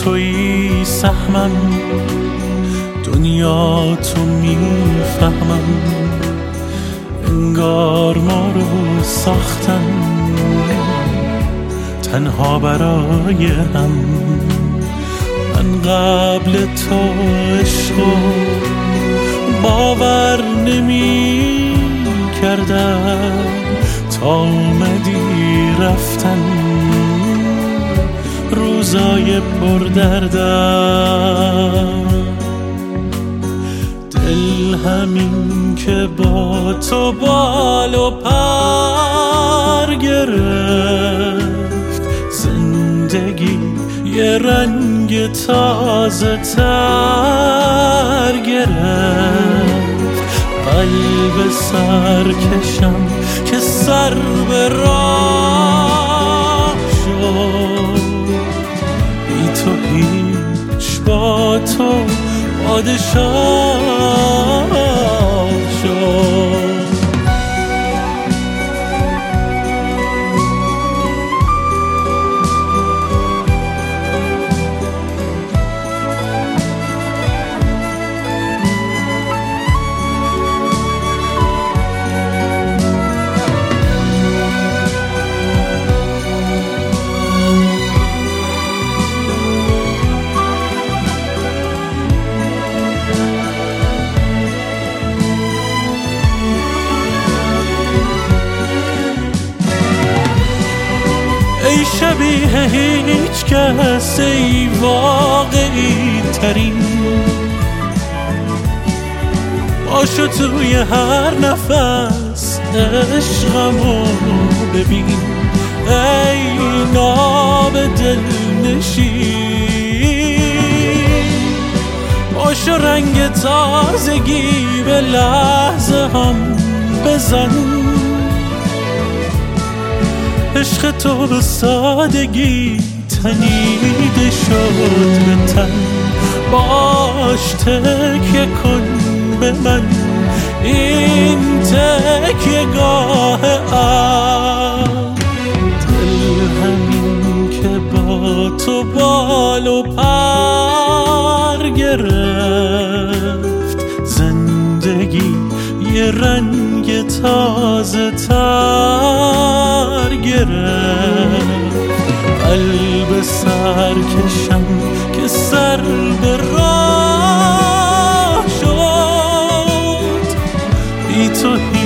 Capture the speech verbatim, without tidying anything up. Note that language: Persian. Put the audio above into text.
تویی سهمم، دنیا تو میفهمم، انگار ما رو ساختن تنها برای هم. من قبل تو عشقو باور نمی کردم تا اومدی رفتن روزای پردردم. دل همین که با تو بال و پر گرفت، زندگی یه رنگ تازه تر گرفت. قلب سرکشم که سر به راه شد، بی تو هیچ با تو پادشاه شد. ای شبیه هیچ کس، ای واقعی ترین، باشو توی هر نفس عشقمو ببین. ای ناب دل نشین، باشو رنگ تازگی به لحظه هم بزن. عشق تو به سادگی تنیده شد به تن، باش تکیه کن به من، این تکیه گاه عقل. دل همین که با تو بال و پر گرفت، زندگی یه رنگ تازه تر گرفت. قلب سرکشم که سر به راه شد، بی تو